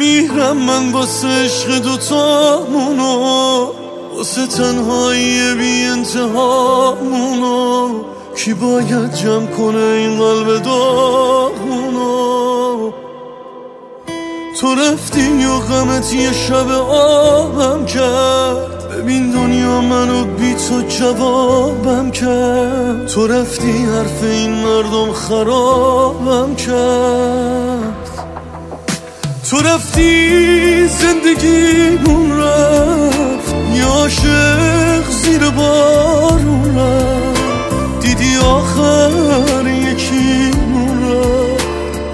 بمیرم من واسه عشق دوتامونو، واسه تنهایی بی انتهامونو. کی باید جمع کنه این قلب داغونو؟ تو رفتی و غمت یه شب آبم کرد، ببین دنیا منو بی تو جوابم کرد. تو رفتی حرف این مردم خرابم کرد. تو رفتی زندگیمون رفت، یه عاشق زیر بارون رفت. دیدی آخر یکیمون رفت،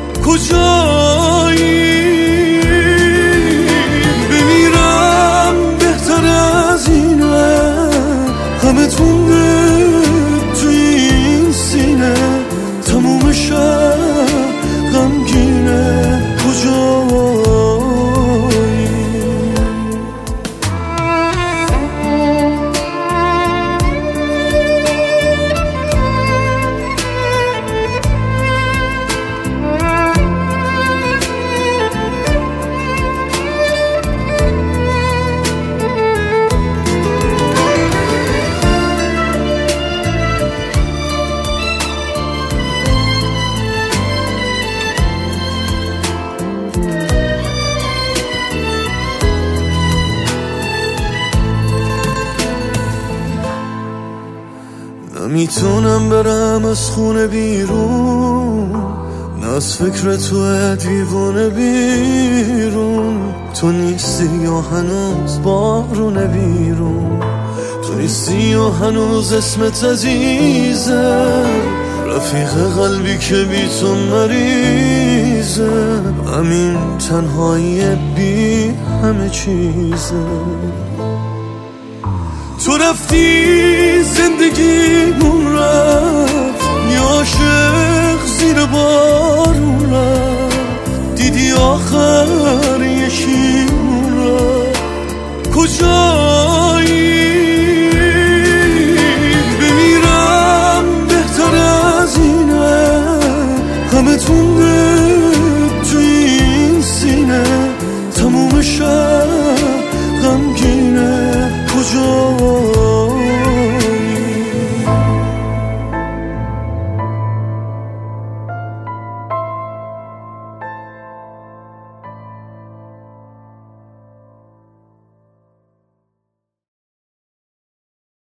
کجایی؟ بمیرم بهتر از اینه، همه تونده توی این سینه. تموم شب غمگینه، کجایی؟ نمیتونم برم از خونه بیرون، نه از فکر تو دیوونه بیرون. تو نیستی یا هنوز بارونه بیرون، تو نیستی یا هنوز اسمت عزیزه. رفیق قلبی که بی تو مریضه، همین تنهایی بی همه چیزه. تو رفتی زندگیمون رفت، یه عاشق زیر بارون رفت. دیدی آخر یکیمون رفت، کجا؟